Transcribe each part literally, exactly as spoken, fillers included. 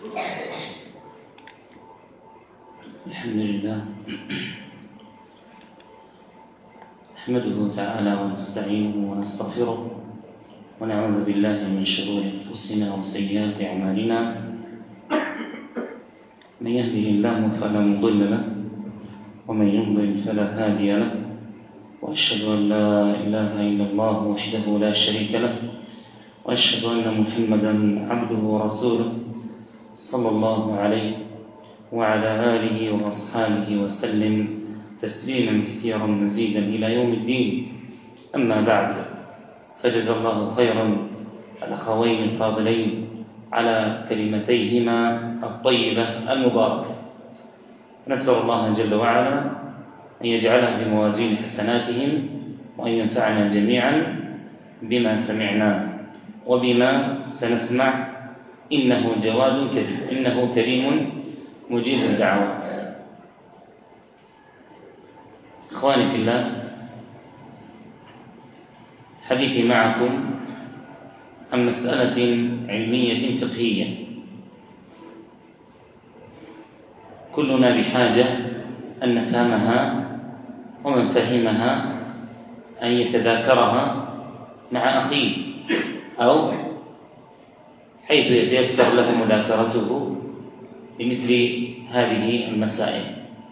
الحمد لله نحمده تعالى ونستعينه ونستغفره ونعوذ بالله من شرور أنفسنا وسيئات أعمالنا. من يهده الله فلا مضل له ومن يضلل فلا هادي له، وأشهد أن لا إله إلا الله وحده لا شريك له، وأشهد أن محمدا عبده ورسوله صلى الله عليه وعلى آله وأصحابه وسلم تسليما كثيرا مزيدا إلى يوم الدين. أما بعد، فجزا الله خيرا الأخوين الفاضلين على كلمتيهما الطيبة المباركة. نسأل الله جل وعلا أن يجعلها في موازين حسناتهم، وأن ينفعنا جميعا بما سمعنا وبما سنسمع، إنه جواد كريم إنه كريم مجيب الدعوات. إخواني في الله، حديثي معكم عن مسألة علمية فقهية كلنا بحاجة أن نفهمها، ومن فهمها أن يتذاكرها مع أخيه أو حيث يتيسر له مذاكرته لمثل هذه المسائل.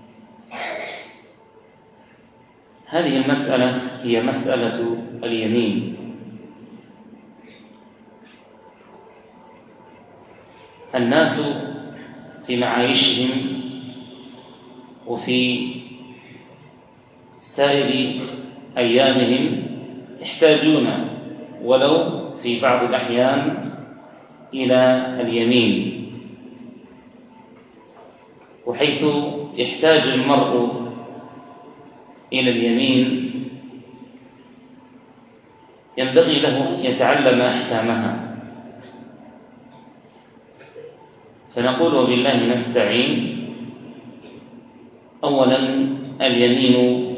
هذه المسألة هي مسألة اليمين. الناس في معايشهم وفي سائر أيامهم يحتاجون ولو في بعض الأحيان إلى اليمين، وحيث يحتاج المرء إلى اليمين ينبغي له أن يتعلم أحكامها. فنقول وبالله نستعين. أولا، اليمين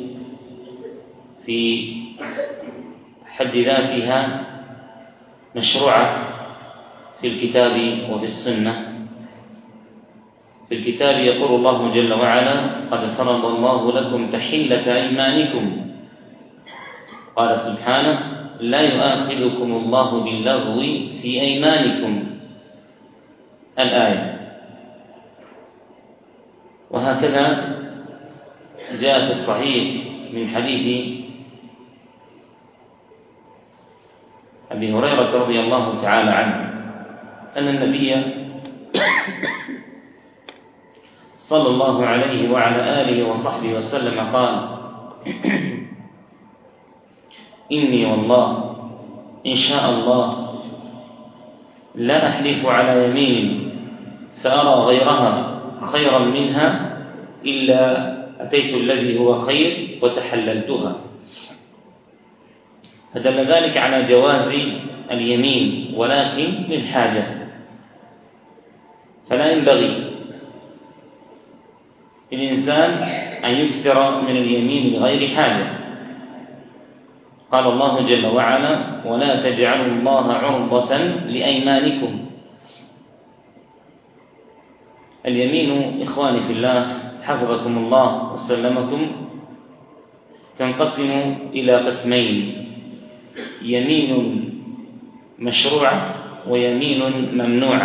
في حد ذاتها مشروعة في الكتاب وفي السنة. في الكتاب يقول الله جل وعلا: قد فرض الله لكم تحلة أيمانكم. قال سبحانه: لا يؤاخذكم الله باللغو في أيمانكم. الآية. وهكذا جاء في الصحيح من حديث أبي هريرة رضي الله تعالى عنه أن النبي صلى الله عليه وعلى آله وصحبه وسلم قال: إني والله إن شاء الله لا أحلف على يمين فأرى غيرها خيرا منها إلا أتيت الذي هو خير وتحللتها. فدل ذلك على جواز اليمين، ولكن للحاجة، فلا ينبغي للإنسان أن يكثر من اليمين لغير حاجة. قال الله جل وعلا: ولا تجعلوا الله عرضة لأيمانكم. اليمين إخواني في الله حفظكم الله وسلمكم تنقسم إلى قسمين: يمين مشروعة ويمين ممنوعة.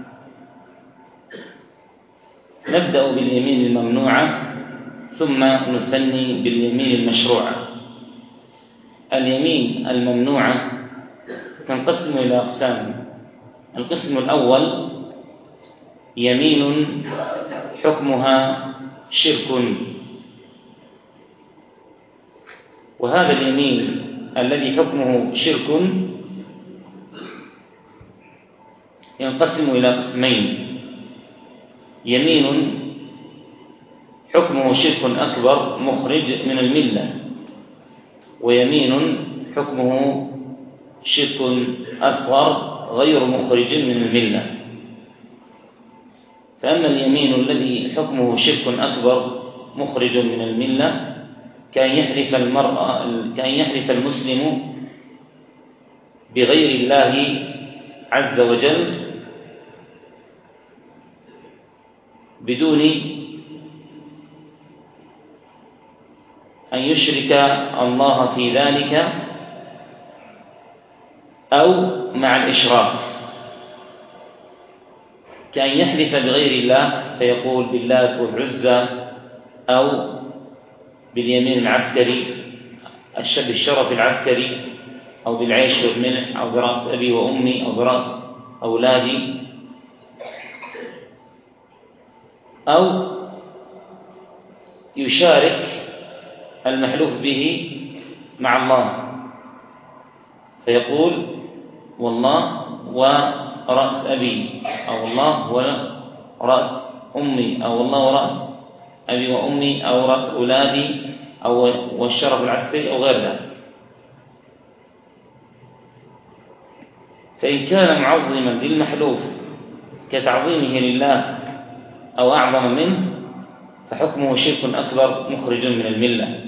نبدأ باليمين الممنوعة ثم نثني باليمين المشروعة. اليمين الممنوعة تنقسم إلى أقسام. القسم الأول يمين حكمها شرك، وهذا اليمين الذي حكمه شرك ينقسم إلى قسمين: يمين حكمه شرك أكبر مخرج من الملة، ويمين حكمه شرك أصغر غير مخرج من الملة. فأما اليمين الذي حكمه شرك أكبر مخرج من الملة كأن يحلف المرأة كأن يحلف المسلم بغير الله عز وجل بدون أن يشرك الله في ذلك أو مع الإشراك، كأن يحلف بغير الله فيقول باللات والعزى أو باليمين العسكري بالشرف العسكري أو بالعيش والملح أو برأس أبي وأمي أو برأس أولادي، أو يشارك المحلوف به مع الله فيقول والله ورأس أبي أو الله ورأس أمي أو الله ورأس أبي وأمي أو رأس أولادي أو والشرف العسكري أو غير ذلك. فإن كان معظما للمحلوف كتعظيمه لله أو أعظم منه فحكمه شرك أكبر مخرج من الملة.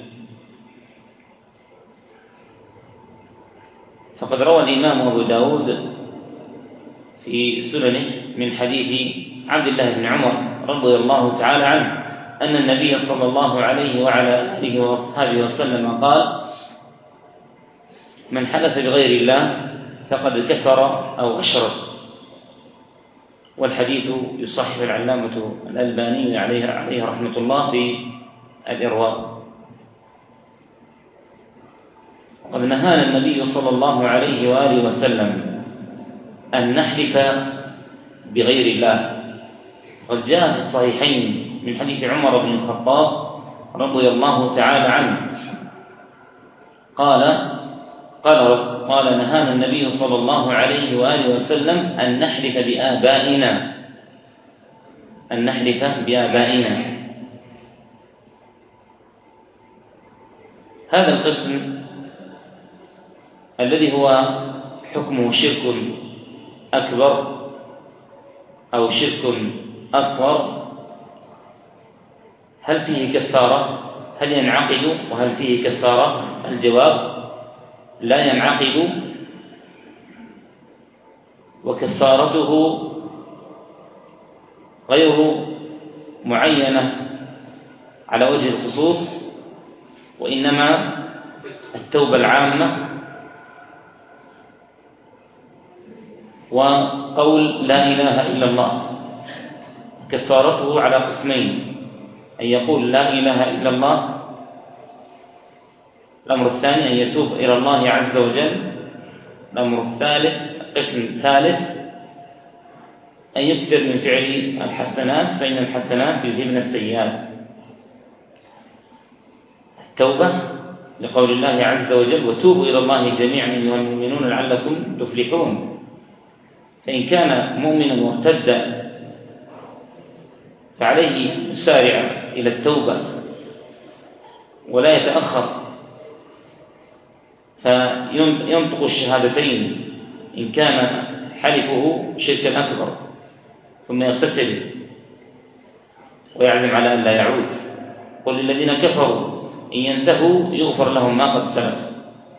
فقد روى الإمام أبو داود في سننه من حديث عبد الله بن عمر رضي الله تعالى عنه أن النبي صلى الله عليه وعلى آله وصحبه وسلم قال: من حلف بغير الله فقد كفر أو أشرك. والحديث يصحح العلامة الألباني عليه عليه رحمة الله في الإرواء. وقد نهانا النبي صلى الله عليه وآله وسلم أن نحلف بغير الله. قد جاء في الصحيحين من حديث عمر بن الخطاب رضي الله تعالى عنه قال قال قال نهانا النبي صلى الله عليه وآله وسلم أن نحلف بآبائنا أن نحلف بآبائنا. هذا القسم الذي هو حكمه شرك أكبر أو شرك أصغر، هل فيه كفارة؟ هل ينعقد وهل فيه كفارة؟ الجواب: لا ينعقد، وكفارته غير معينة على وجه الخصوص، وإنما التوبة العامة وقول لا إله إلا الله. كفارته على قسمين: أن يقول لا إله إلا الله، الأمر الثاني أن يتوب إلى الله عز وجل، الأمر الثالث قسم ثالث أن يكثر من فعل الحسنات فإن الحسنات يذهبن السيئات. التوبة لقول الله عز وجل: وتوبوا إلى الله جميعا أيها المؤمنون لعلكم تفلحون. فإن كان مؤمنا مرتدا فعليه يسارع إلى التوبة ولا يتأخر، فينطق الشهادتين إن كان حلفه شركا أكبر، ثم يغتسل ويعزم على أن لا يعود. قل للذين كفروا إن ينتهوا يغفر لهم ما قد سلف.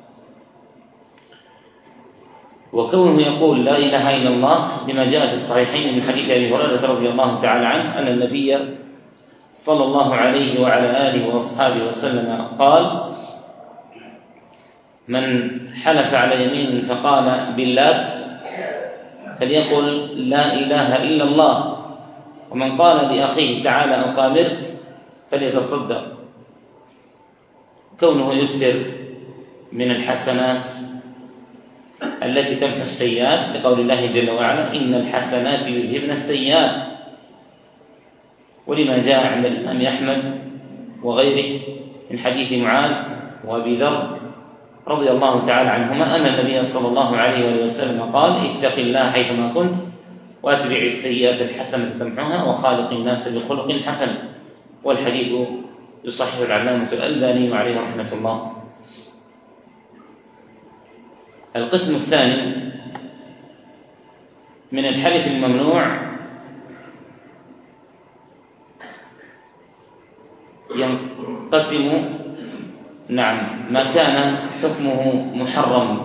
وكونه يقول لا إله إلا الله لما جاء في الصحيحين من حديث أبي هريرة رضي الله تعالى عنه أن النبي صلى الله عليه وعلى آله وأصحابه وسلم قال: من حلف على يمين فقال باللات فليقل لا إله إلا الله، ومن قال لأخيه تعالى أقامر فليتصدق. كونه يكثر من الحسنات التي تمحو السيئات لقول الله جل وعلا: إن الحسنات يذهبن السيئات. ولما جاء عند الإمام أحمد وغيره من حديث معاذ وأبي ذر رضي الله تعالى عنهما أن النبي صلى الله عليه وسلم قال: اتق الله حيثما كنت واتبع السيئات الحسنة تمحوها وخالق الناس بخلق حسن. والحديث يصحح العلامة الألباني عليه رحمة الله. القسم الثاني من الحلف الممنوع ينقسم نعم ما كان حكمه محرم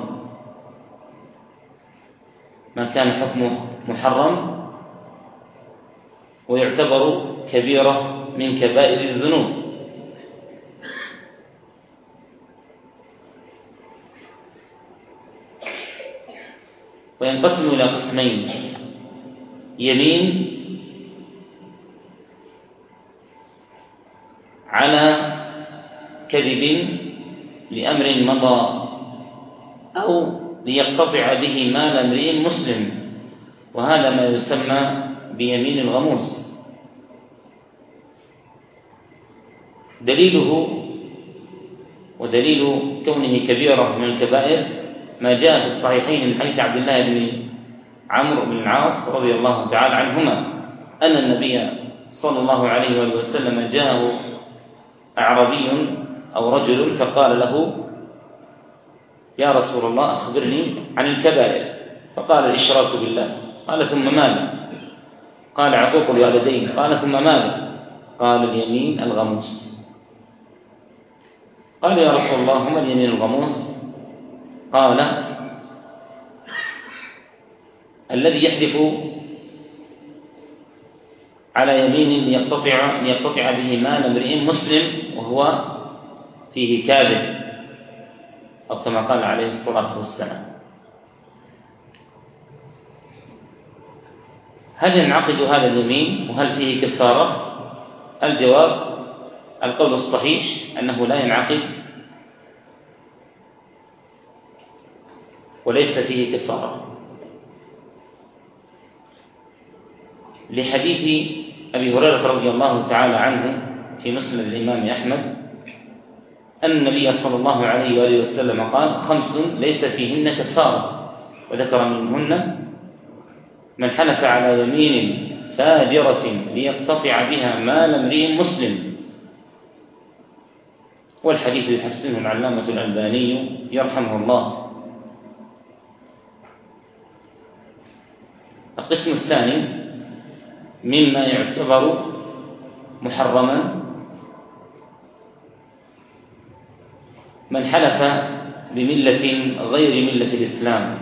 ما كان حكمه محرم ويعتبر كبيرة من كبائر الذنوب. وينقسم إلى قسمين: يمين على كذب لأمر مضى أو ليقتطع به مال امرئ مسلم، وهذا ما يسمى بيمين الغموس. دليله ودليل كونه كبيرة من الكبائر ما جاء في الصحيحين من حديث عبد الله بن عمرو بن العاص رضي الله تعالى عنهما أن النبي صلى الله عليه وآله وسلم جاءه أعرابي أو رجل فقال له: يا رسول الله أخبرني عن الكبائر. فقال: الإشراك بالله. قال: ثم ماذا؟ قال: عقوق الوالدين. قال: ثم ماذا؟ قال: اليمين الغموس. قال: يا رسول الله ما اليمين الغموس؟ قال: الذي يحلف على يمين ليقتطع, ليقتطع به مال امرئ مسلم وهو فيه كاذب، أو كما قال عليه الصلاة والسلام. هل ينعقد هذا اليمين وهل فيه كفارة؟ الجواب: القول الصحيح أنه لا ينعقد وليس فيه كفارة، لحديث أبي هريرة رضي الله تعالى عنه في مسند الإمام أحمد أن النبي صلى الله عليه وآله وسلم قال: خمس ليس فيهن كفارة، وذكر منهن: من حلف على يمين فاجرة ليقتطع بها مال امرئ مسلم. والحديث يحسنه العلامة الألباني يرحمه الله. القسم الثاني مما يعتبر محرما: من حلف بملة غير ملة الإسلام،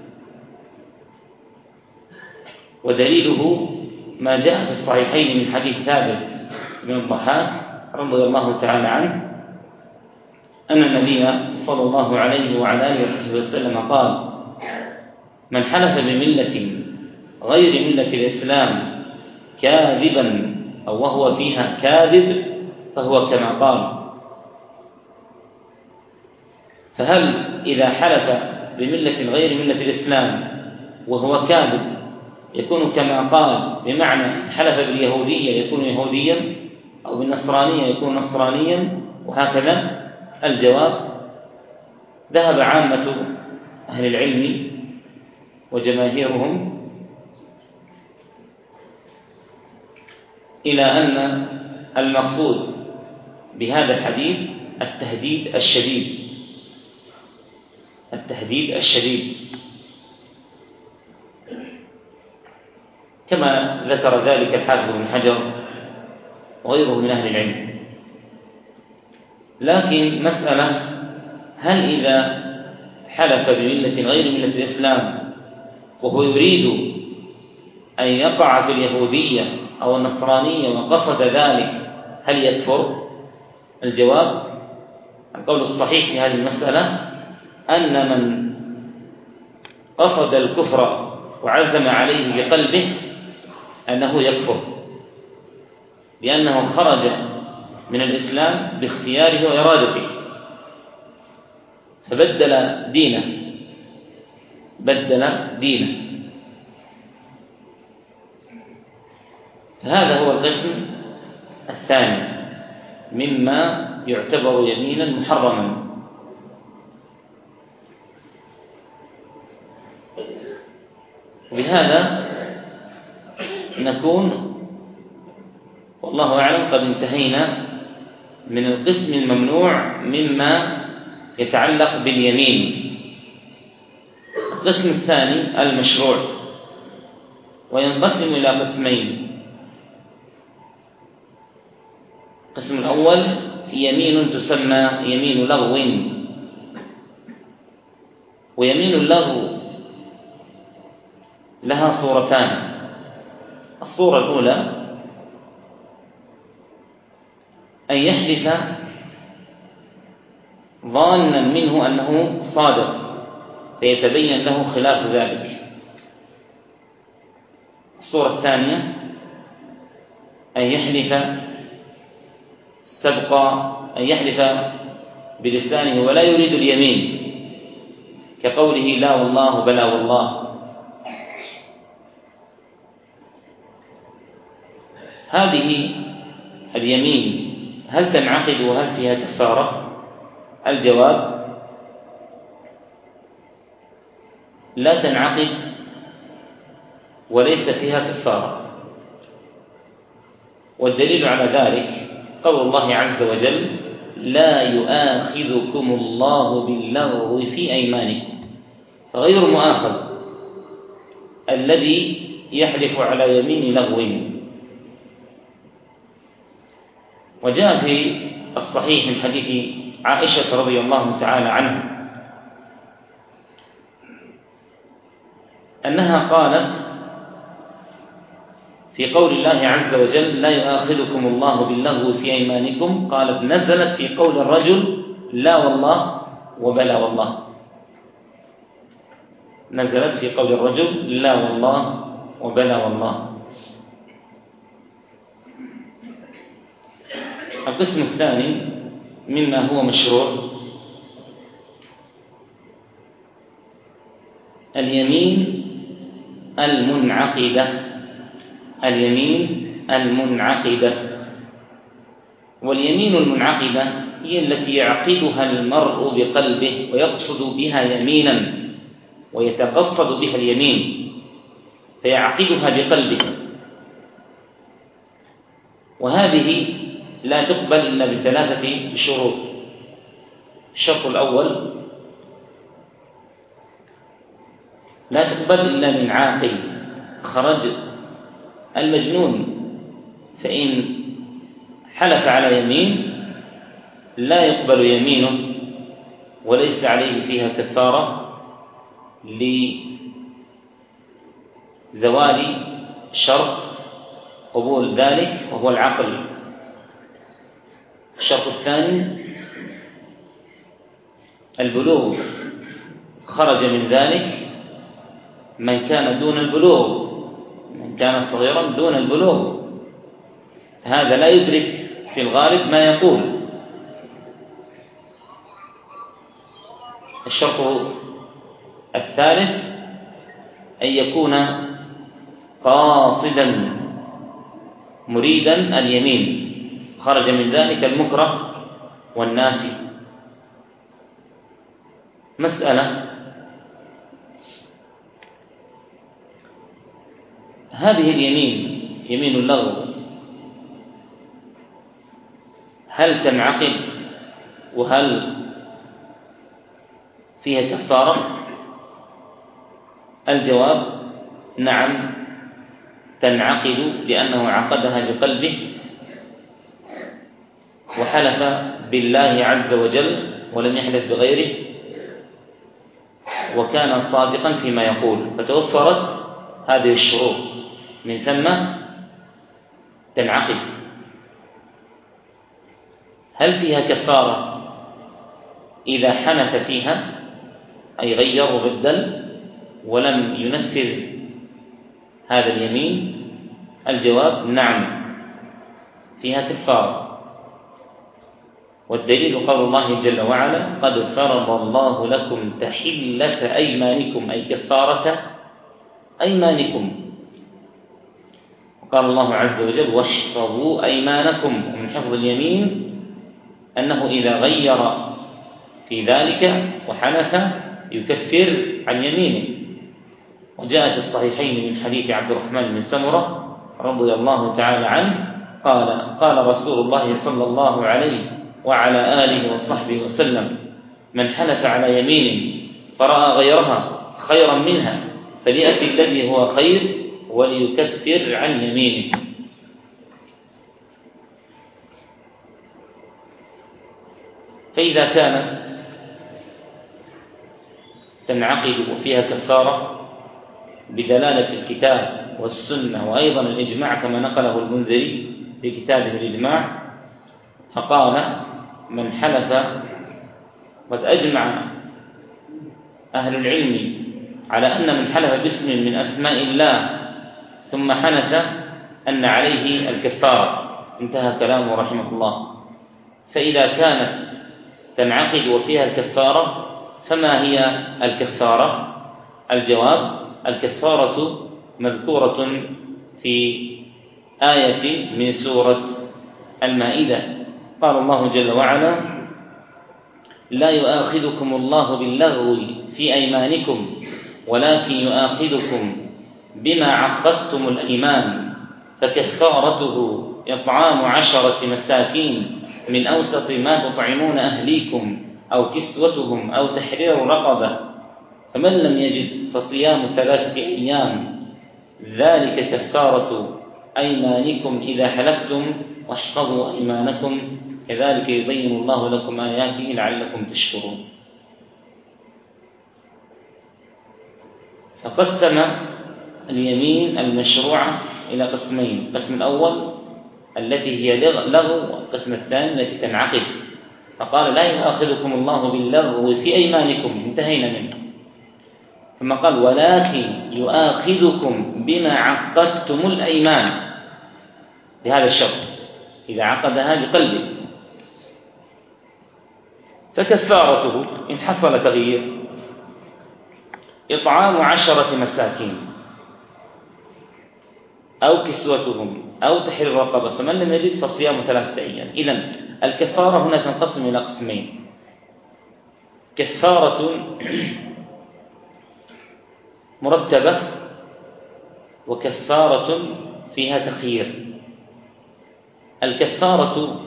ودليله ما جاء في الصحيحين من حديث ثابت بن الضحاك رضي الله تعالى عنه أن النبي صلى الله عليه وعلى آله وصحبه وسلم قال: من حلف بملة غير ملة الإسلام كاذبا أو وهو فيها كاذب فهو كما قال. فهل إذا حلف بملة غير ملة الإسلام وهو كاذب يكون كما قال، بمعنى حلف باليهودية يكون يهوديا أو بالنصرانية يكون نصرانيا وهكذا؟ الجواب: ذهب عامة أهل العلم وجماهيرهم إلى أن المقصود بهذا الحديث التهديد الشديد التهديد الشديد كما ذكر ذلك الحافظ بن حجر وغيره من أهل العلم. لكن مسألة: هل إذا حلف بملة غير ملة الإسلام وهو يريد أن يقع في اليهودية أو النصرانية وقصد ذلك هل يكفر؟ الجواب: القول الصحيح في هذه المسألة أن من قصد الكفر وعزم عليه بقلبه أنه يكفر، لأنه خرج من الإسلام باختياره وإرادته فبدل دينه بدل دينه هذا هو القسم الثاني مما يعتبر يمينا محرما. وبهذا نكون والله أعلم قد انتهينا من القسم الممنوع مما يتعلق باليمين. القسم الثاني المشروع، وينقسم إلى قسمين: القسم الأول يمين تسمى يمين لغو، ويمين اللغو لها صورتان. الصورة الأولى أن يحلف ظانا منه أنه صادق فيتبين له خلاف ذلك. الصورة الثانية أن يحلف سبق أن يحلف بلسانه ولا يريد اليمين، كقوله لا والله بلا والله. هذه اليمين هل تنعقد وهل فيها كفارة؟ الجواب لا تنعقد وليس فيها كفارة، والدليل على ذلك قول الله عز وجل لا يؤاخذكم الله باللغو في أيمانكم، فغير مؤاخذ الذي يحلف على يمين لغو. وجاء في الصحيح من حديث عائشة رضي الله تعالى عنها أنها قالت في قول الله عز وجل لا يؤاخذكم الله باللغو في أيمانكم، قالت نزلت في قول الرجل لا والله وبلا والله، نزلت في قول الرجل لا والله وبلا والله. القسم الثاني مما هو مشروع اليمين المنعقدة، اليمين المنعقدة. واليمين المنعقدة هي التي يعقدها المرء بقلبه ويقصد بها يمينا ويتقصد بها اليمين فيعقدها بقلبه، وهذه لا تقبل إلا بثلاثة شروط. الشرط الأول لا تقبل إلا من عاقل خرج المجنون، فإن حلف على يمين لا يقبل يمينه وليس عليه فيها كفارة لزوال شرط قبول ذلك وهو العقل. الشرط الثاني البلوغ، خرج من ذلك من كان دون البلوغ، من كان صغيرا دون البلوغ، هذا لا يدرك في الغالب ما يقول. الشرط الثالث أن يكون قاصدا مريدا اليمين، خرج من ذلك المكره والناسي. مسألة هذه اليمين يمين اللغو هل تنعقد وهل فيها كفارة؟ الجواب نعم تنعقد، لأنه عقدها بقلبه وحلف بالله عز وجل ولم يحلف بغيره وكان صادقا فيما يقول، فتوفرت هذه الشروط، من ثم تنعقد. هل فيها كفارة إذا حنث فيها أي غير وبدل ولم ينفذ هذا اليمين؟ الجواب نعم فيها كفارة، والدليل قول الله جل وعلا قد فرض الله لكم تحلة أيمانكم أي كفارة أيمانكم. قال الله عز وجل واحفظوا أيمانكم، ومن حفظ اليمين أنه إذا غير في ذلك وحنث يكفر عن يمينه. وجاء في الصحيحين من حديث عبد الرحمن بن سمرة رضي الله تعالى عنه قال قال رسول الله صلى الله عليه وعلى آله وصحبه وسلم من حلف على يمين فرأى غيرها خيرا منها فليأتي الذي هو خير وليكفر عن يمينه. فإذا كان تنعقد وفيها كفارة بدلالة الكتاب والسنة وأيضا الإجماع كما نقله المنذري في كتابه الإجماع، فقال: من حلف، قد أجمع أهل العلم على أن من حلف باسم من أسماء الله ثم حنث أن عليه الكفارة. انتهى كلامه رحمه الله. فإذا كانت تنعقد وفيها الكفارة فما هي الكفارة؟ الجواب: الكفارة مذكورة في آية من سورة المائدة. قال الله جل وعلا: لا يؤاخذكم الله باللغو في أيمانكم ولكن يؤاخذكم بما عقدتم الأيمان فكفارته إطعام عشرة مساكين من أوسط ما تطعمون أهليكم أو كسوتهم أو تحرير رقبة، فمن لم يجد فصيام ثلاثة أيام ذلك كفارة أيمانكم إذا حلفتم واحفظوا أيمانكم كذلك يبين الله لكم آياته لعلكم تشكرون. فقسم اليمين المشروعة إلى قسمين: القسم الأول التي هي لغو، والقسم الثاني التي تنعقد. فقال: لا يؤاخذكم الله باللغو في أيمانكم، انتهينا منه. ثم قال: ولكن يؤاخذكم بما عقدتم الأيمان، بهذا الشرط إذا عقدها بقلبه. فكفارته إن حصل تغيير إطعام عشرة مساكين أو كسوتهم أو تحرير رقبة، فمن لم يجد فصيام ثلاثة أيام. إذن الكفارة هنا تنقسم إلى قسمين: كفارة مرتبة وكفارة فيها تخيير. الكفارة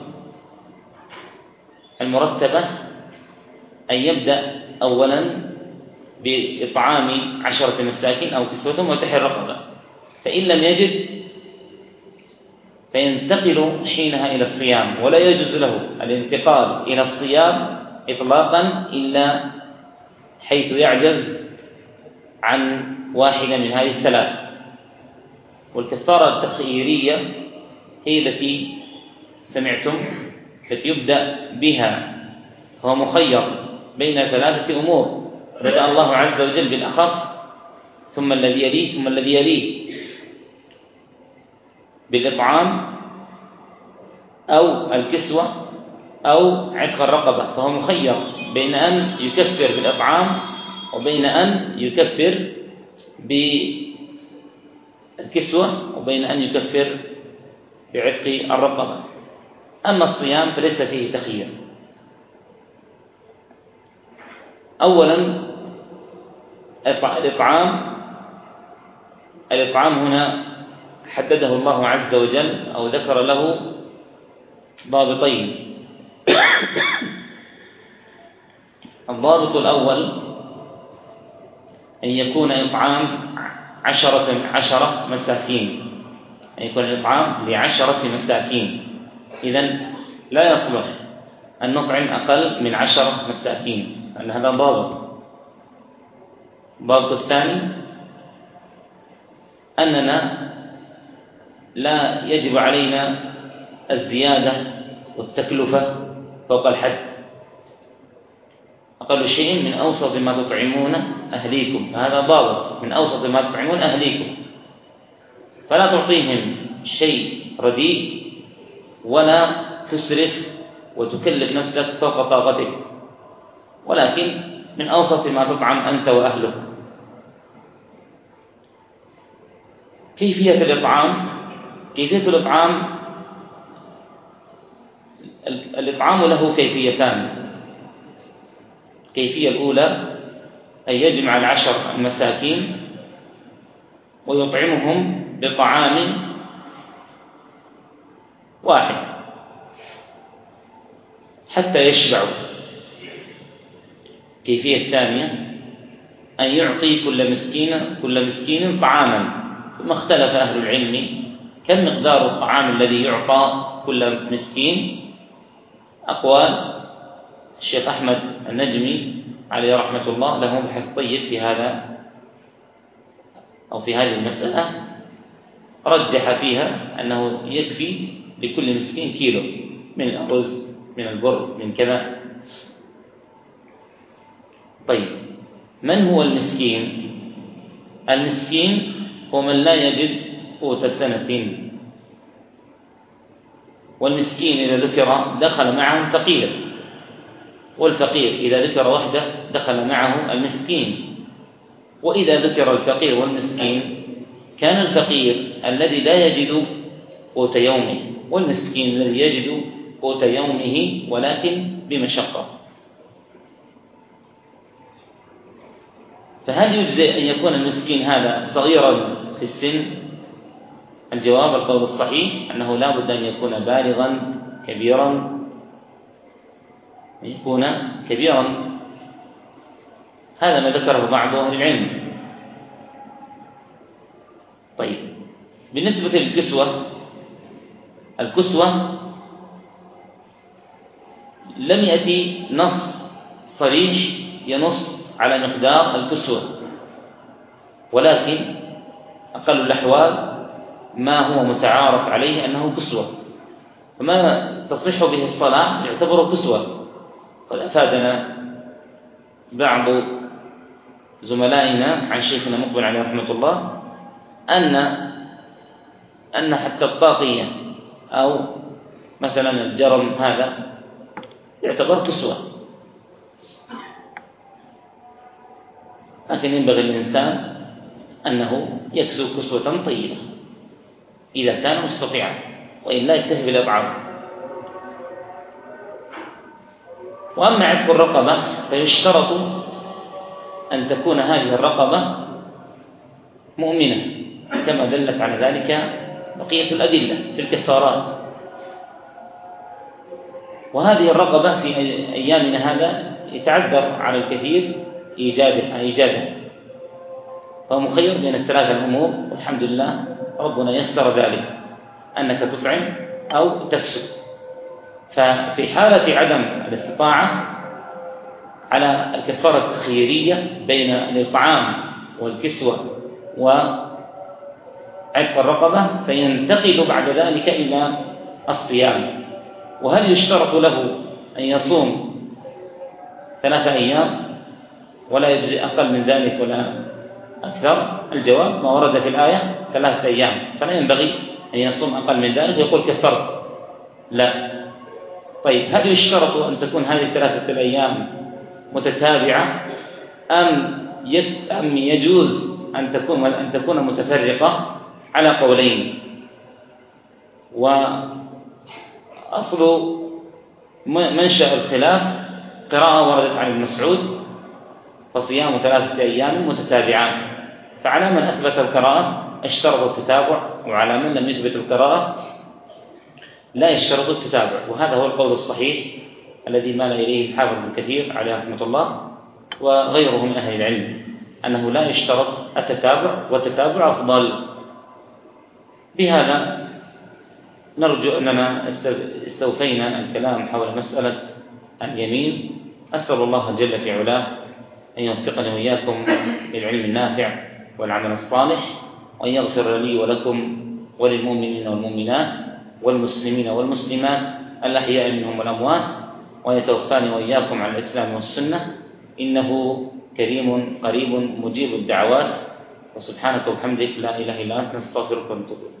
المرتبة أن يبدأ أولا بإطعام عشرة مساكين أو كسوتهم وتحرير رقبة، فإن لم يجد فينتقل حينها إلى الصيام، ولا يجوز له الانتقال إلى الصيام إطلاقا إلا حيث يعجز عن واحدة من هذه الثلاث. والكفارة التخييرية هي التي سمعتم، التي يبدأ بها، هو مخير بين ثلاثة أمور: بدأ الله عز وجل بالأخف ثم الذي يليه ثم الذي يليه بالإطعام أو الكسوة أو عتق الرقبة، فهو مخير بين أن يكفر بالإطعام وبين أن يكفر بالكسوة وبين أن يكفر بعتق الرقبة. أما الصيام فليس فيه تخيير. أولا الإطعام. الإطعام هنا حدده الله عز وجل أو ذكر له ضابطين. الضابط الأول أن يكون إطعام عشرة عشرة مساكين، أن يكون الإطعام لعشرة مساكين. إذن لا يصلح أن نطعم أقل من عشرة مساكين، لأن هذا ضابط. الضابط الثاني أننا لا يجب علينا الزيادة والتكلفة فوق الحد. أقل شيء من أوسط ما تطعمون أهليكم، فهذا ضابط: من أوسط ما تطعمون أهليكم. فلا تعطيهم شيء رديء ولا تسرف وتكلف نفسك فوق طاقتك، ولكن من أوسط ما تطعم أنت وأهلك. كيفية الإطعام؟ كيفية الإطعام الإطعام له كيفيتان. الكيفية الأولى أن يجمع العشر المساكين ويطعمهم بطعام واحد حتى يشبعوا. الكيفية الثانية أن يعطي كل مسكين كل مسكين طعاما. ثم اختلف أهل العلم كم مقدار الطعام الذي يعطى كل مسكين. أقوال الشيخ أحمد النجمي عليه رحمة الله له بحث طيب في هذا أو في هذه المسألة، رجح فيها أنه يكفي لكل مسكين كيلو، من الأرز، من البر، من كذا. طيب، من هو المسكين؟ المسكين هو من لا يجد قوت سنة، والمسكين إذا ذكر دخل معه فقير، والفقير إذا ذكر وحده دخل معه المسكين. وإذا ذكر الفقير والمسكين كان الفقير الذي لا يجد قوت يومه، والمسكين الذي يجد قوت يومه ولكن بمشقة. فهل يجزئ أن يكون المسكين هذا صغيرا في السن؟ الجواب القول الصحيح أنه لا بد أن يكون بالغا كبيرا، يكون كبيرا. هذا ما ذكره بعض أهل العلم. طيب، بالنسبة للكسوة، الكسوة لم يأتي نص صريح ينص على مقدار الكسوة، ولكن أقل الأحوال ما هو متعارف عليه أنه كسوة، فما تصح به الصلاة يعتبر كسوة. قد أفادنا بعض زملائنا عن شيخنا مقبل عليه رحمة الله أن أن حتى الطاقية أو مثلا الجرم هذا يعتبر كسوة، لكن ينبغي الإنسان أنه يكسو كسوة طيبة إذا كان مستطيعا، وإلا يكتفي بالأضعاف. وأما عتق الرقبة فيشترط أن تكون هذه الرقبة مؤمنة، كما دلت على ذلك بقية الأدلة في الكفارات. وهذه الرقبة في أيامنا هذا يتعذر على الكثير إيجادها إيجادها فهو مخير بين الثلاثة الأمور، والحمد لله ربنا يسر ذلك، أنك تطعم أو تكسب. ففي حالة عدم الاستطاعة على الكفارة التخييرية بين الإطعام والكسوة وعتق الرقبة، فينتقل بعد ذلك إلى الصيام. وهل يشترط له أن يصوم ثلاثة أيام ولا يجزي أقل من ذلك ولا أكثر؟ الجواب ما ورد في الآية ثلاثة أيام، فلا ينبغي أن يصوم أقل من ذلك يقول كفرت، لا. طيب، هل يشترط أن تكون هذه الثلاثة الأيام متتابعة أم أم يجوز أن تكون أن تكون متفرقة؟ على قولين. وأصل منشأ الخلاف قراءة وردت عن ابن مسعود فصيام ثلاثة أيام متتابعات، فعلى من أثبت القراءة اشترط التتابع، وعلى من لم يثبت القراءة لا يشترط التتابع. وهذا هو القول الصحيح الذي مال إليه الحافظ ابن كثير عليه رحمة الله وغيره من أهل العلم، أنه لا يشترط التتابع، والتتابع أفضل. بهذا نرجو أننا استوفينا الكلام حول مسألة اليمين. أسأل الله جل في علاه أن يوفقني وإياكم للعلم النافع والعمل الصالح، وأن يغفر لي ولكم وللمؤمنين والمؤمنات والمسلمين والمسلمات الأحياء منهم والأموات، وأن يتوفاني وإياكم على الإسلام والسنة، إنه كريم قريب مجيب الدعوات. وسبحانك وبحمدك لا إله إلا أنت نستغفرك ونتوب إليك.